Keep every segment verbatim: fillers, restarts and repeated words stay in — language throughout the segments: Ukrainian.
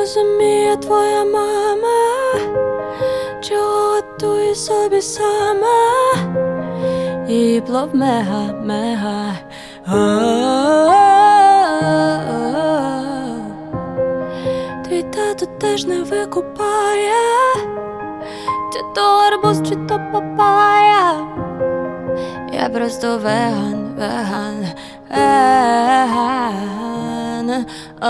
розуміє твоя мама, чого готує собі сама, і плов мега, мега. Твій тато теж не викупає, чи то арбуз, чи то папая. Я просто веган, веган, веган.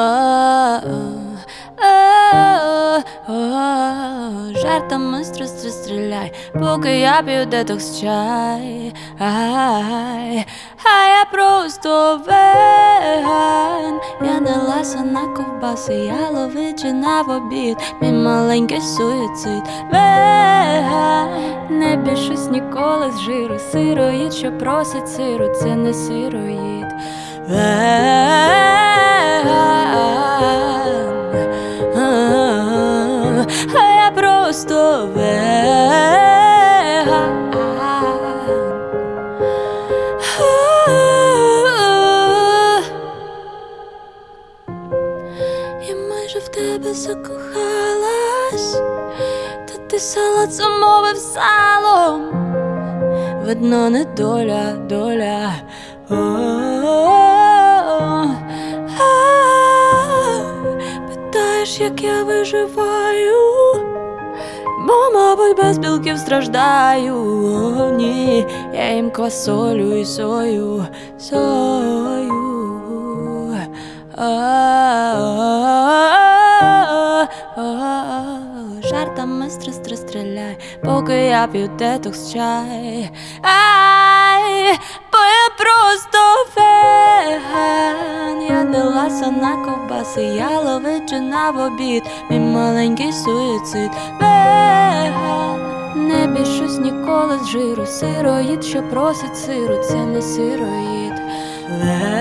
Жартами стри-стри стріляй, поки я п'ю детокс чай. Ай, а я просто веган. Я не ласа на ковбаси, я ловичина в обід, мій маленький суїцид. Веган, не більшусь ніколи з жиру, сироїд, що просить сиру, це не сироїд. Веган, а я просто веган. Я майже в тебе закохалась, та ти салат замовив салом. Видно, не доля, доля. Питаєш, як я виживаю, бо, мабуть, без білків страждаю. О, ні, я їм квасолю і сою, сою. Жартами стри-стри стріляй, поки я п'ю детокс чай. Ай, бо я просто веган. Я не ласа на ковбаси, я ловичина в обід, мій маленький суїцид. Веган, не більшусь ніколи з жиру, сироїд, що просить сиру, це не сироїд. Веган.